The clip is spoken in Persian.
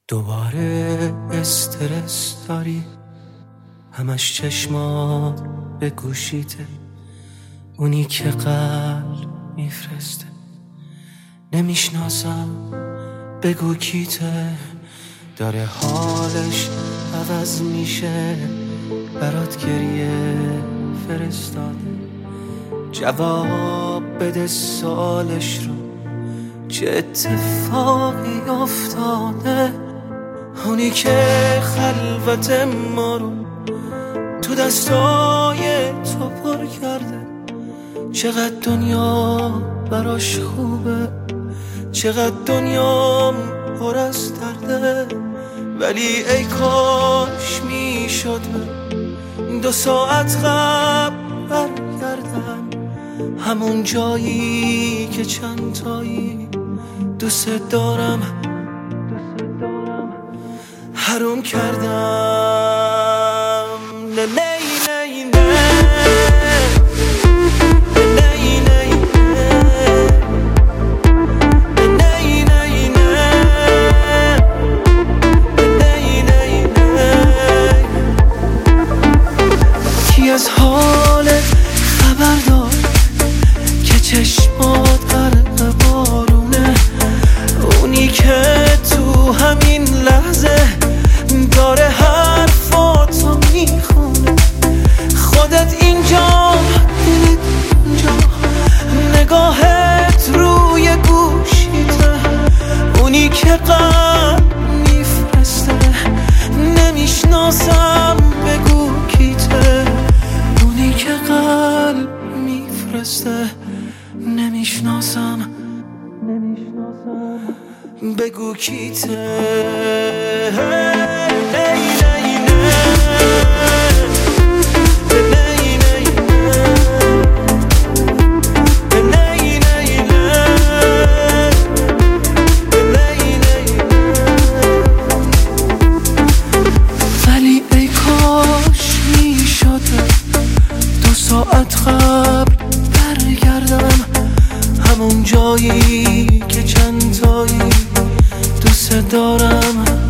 دوباره استرس داری، همش چشمات به گوشیته، اونی که قلب میفرسته. نمیشناسم بگو کیته، داره حالش عوض میشه، برات گریه فرستاده. جواب بده سالش رو، چه اتفاقی افتاده. اونی که خلوت ما رو تو دستای تو پر کرده. چقدر دنیا براش خوبه، چقدر دنیا پر از درده. ولی ای کاش میشد 2 ساعت قبل برگردم، همون جایی که چند تایی دوست دارم حروم کردم. نه نه نه نه از حالت خبر دار که چشمات غرق بارونه. اونی که تو همین لحظه داره حرفاتو میخونه. خودت اینجا، دلت اینجا، نگاهت روی گوشیته. اونی که قلب میفرسته، نمیشناسم بگو کیته. که قلب میفرسته، نمیشناسم بگو کیته. ولی ای کاش میشد 2 ساعت قبل برگردم، همون جایی که چند تایی دوست دارم